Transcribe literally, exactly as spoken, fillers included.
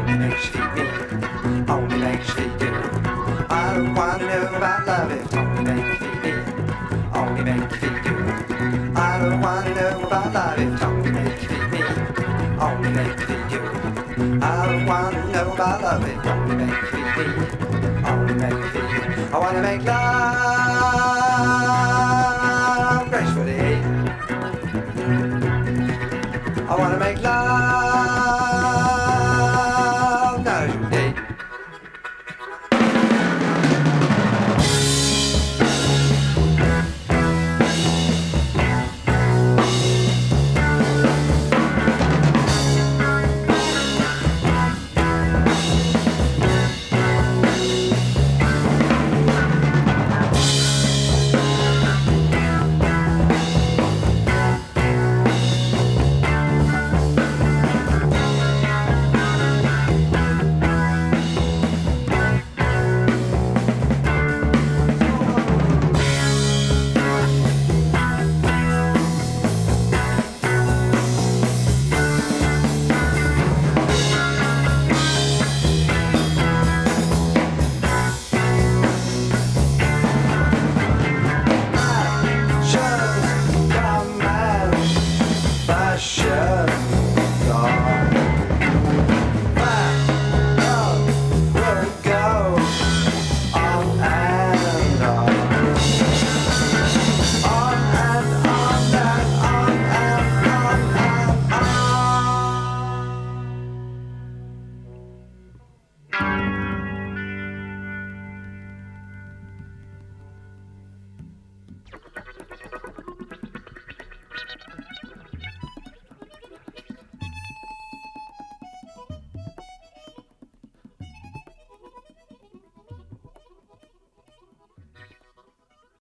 only makes you feel me, only makes you feel good. I don't wanna know about love if it only makes you feel me, only makes you feel good. I don't wanna know about love if it only makes you feel me, only makes you feel good. I don't wanna know about love if it only makes you feel me, only makes you feel good. I wanna make love